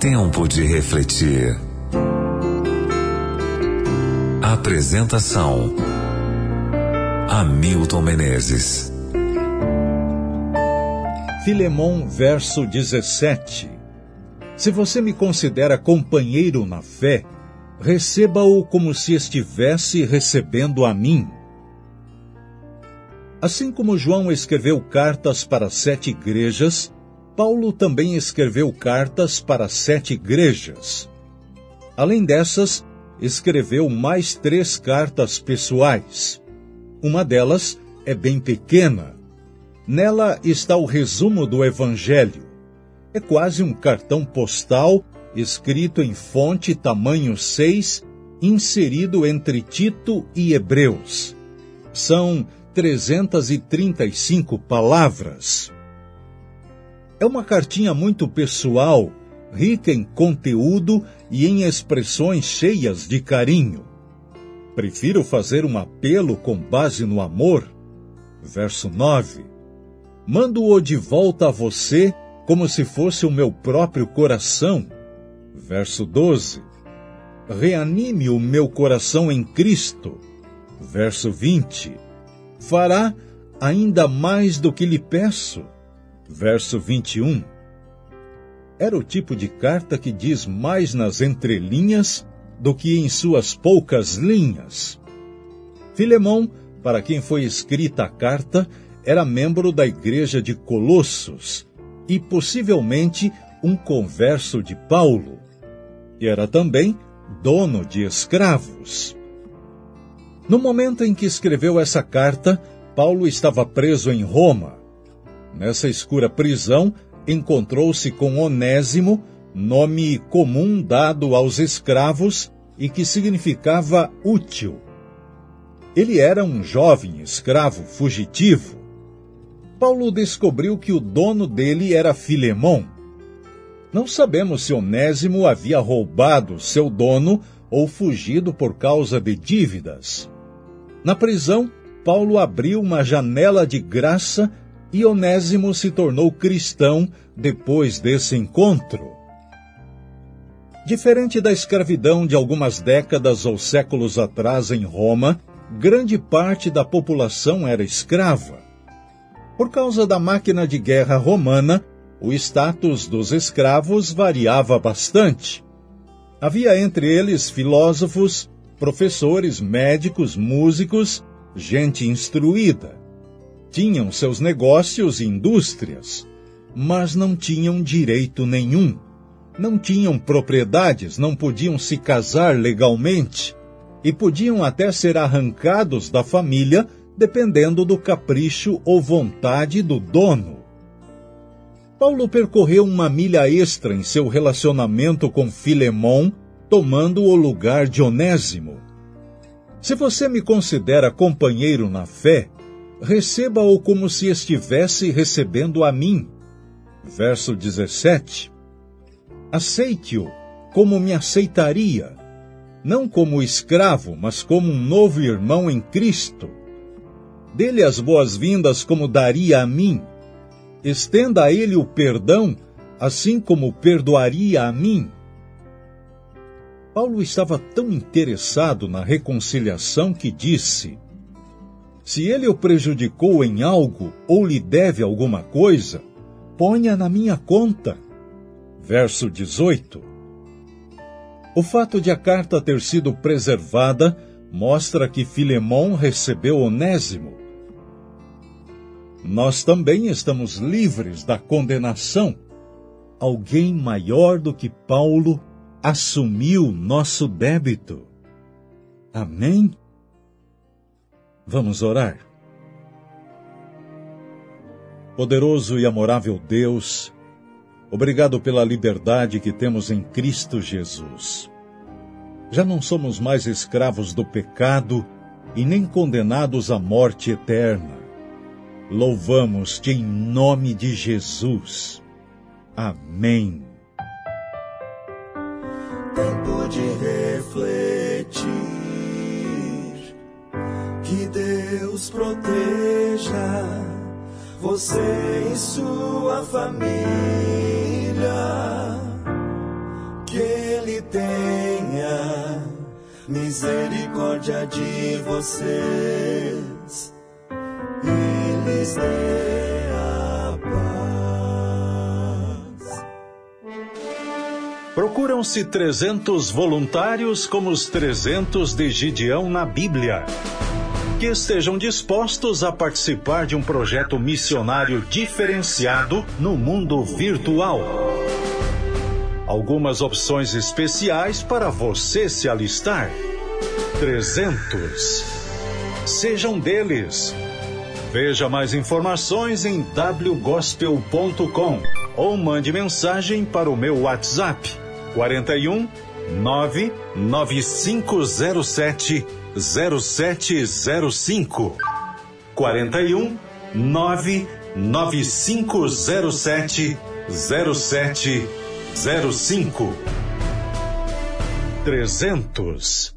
Tempo de refletir. Apresentação: Hamilton Menezes. Filemon, verso 17. Se você me considera companheiro na fé, receba-o como se estivesse recebendo a mim. Assim como João escreveu cartas para 7 igrejas, Paulo também escreveu cartas para 7 igrejas. Além dessas, escreveu mais 3 cartas pessoais. Uma delas é bem pequena. Nela está o resumo do Evangelho. É quase um cartão postal, escrito em fonte tamanho 6, inserido entre Tito e Hebreus. São 335 palavras. É uma cartinha muito pessoal, rica em conteúdo e em expressões cheias de carinho. Prefiro fazer um apelo com base no amor. Verso 9. Mando-o de volta a você como se fosse o meu próprio coração. Verso 12. Reanime o meu coração em Cristo. Verso 20. Fará ainda mais do que lhe peço. Verso 21. Era o tipo de carta que diz mais nas entrelinhas do que em suas poucas linhas. Filemon, para quem foi escrita a carta, era membro da igreja de Colossos e possivelmente um converso de Paulo. E era também dono de escravos. No momento em que escreveu essa carta, Paulo estava preso em Roma. Nessa escura prisão, encontrou-se com Onésimo, nome comum dado aos escravos e que significava útil. Ele era um jovem escravo fugitivo. Paulo descobriu que o dono dele era Filemon. Não sabemos se Onésimo havia roubado seu dono ou fugido por causa de dívidas. Na prisão, Paulo abriu uma janela de graça e Onésimo se tornou cristão depois desse encontro. Diferente da escravidão de algumas décadas ou séculos atrás em Roma, grande parte da população era escrava. Por causa da máquina de guerra romana, o status dos escravos variava bastante. Havia entre eles filósofos, professores, médicos, músicos, gente instruída. Tinham seus negócios e indústrias, mas não tinham direito nenhum. Não tinham propriedades, não podiam se casar legalmente e podiam até ser arrancados da família dependendo do capricho ou vontade do dono. Paulo percorreu uma milha extra em seu relacionamento com Filemon, tomando o lugar de Onésimo. Se você me considera companheiro na fé, receba-o como se estivesse recebendo a mim. Verso 17. Aceite-o como me aceitaria, não como escravo, mas como um novo irmão em Cristo. Dê-lhe as boas-vindas como daria a mim. Estenda a ele o perdão, assim como perdoaria a mim. Paulo estava tão interessado na reconciliação que disse: se ele o prejudicou em algo ou lhe deve alguma coisa, ponha na minha conta. Verso 18. O fato de a carta ter sido preservada mostra que Filemon recebeu Onésimo. Nós também estamos livres da condenação. Alguém maior do que Paulo assumiu nosso débito. Amém? Vamos orar. Poderoso e amorável Deus, obrigado pela liberdade que temos em Cristo Jesus. Já não somos mais escravos do pecado e nem condenados à morte eterna. Louvamos-te em nome de Jesus. Amém. Tempo de refletir. Que Deus proteja você e sua família. misericórdia de vocês e lhes dê a paz. Procuram-se 300 voluntários como os 300 de Gideão na Bíblia, que estejam dispostos a participar de um projeto missionário diferenciado no mundo virtual. Algumas opções especiais para você se alistar. 300. Sejam deles. Veja mais informações em wgospel.com ou mande mensagem para o meu WhatsApp 41 99507 0705 41 99507 0705 300